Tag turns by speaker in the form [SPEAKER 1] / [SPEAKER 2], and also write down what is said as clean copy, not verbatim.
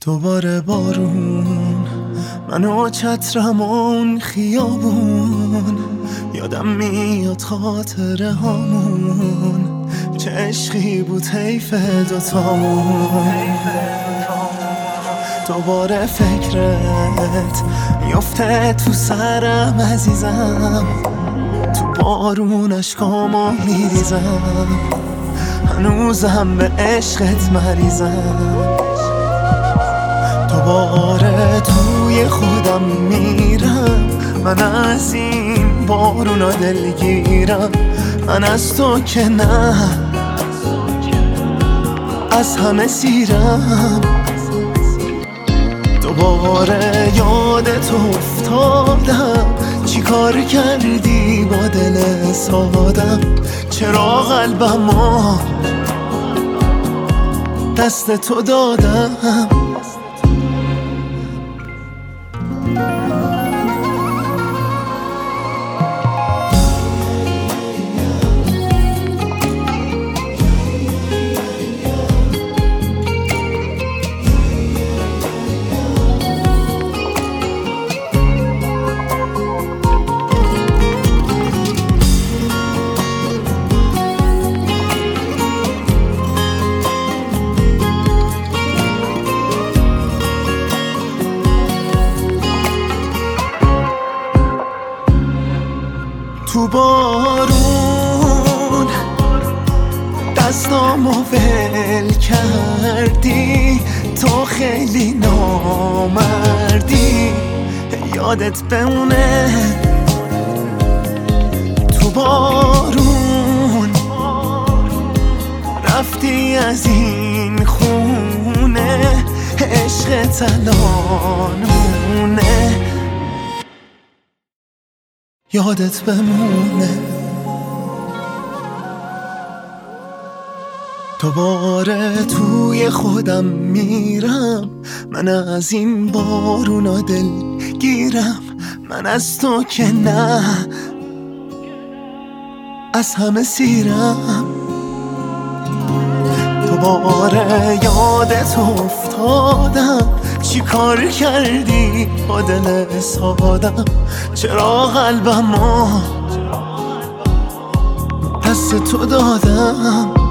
[SPEAKER 1] دوباره بارون، من و چترم اون خیابون، یادم میاد خاطره هامون، چه عشقی بود حیف دوتامون. دوباره فکرت میفته تو سرم عزیزم، تو بارون اشکامو میریزم، هنوزم به عشقت مریضم. دوباره توی خودم میرم، من از این بارونا دلگیرم، من از تو که نه از همه سیرم. دوباره یادت افتادم، چی کار کردی با دل سادم، چرا قلبمو دست تو دادم. تو بارون دستامو ول کردی، تو خیلی نامردی، یادت بمونه. تو بارون رفتی از این خونه، عشقت الان مونه، یادت بمونه. دوباره توی خودم میرم، من از این بارونا دلگیرم، من از تو که نه از همه سیرم. دوباره یادت افتادم، چی کار کردی با دل سادم، چرا قلبمو دست تو دادم.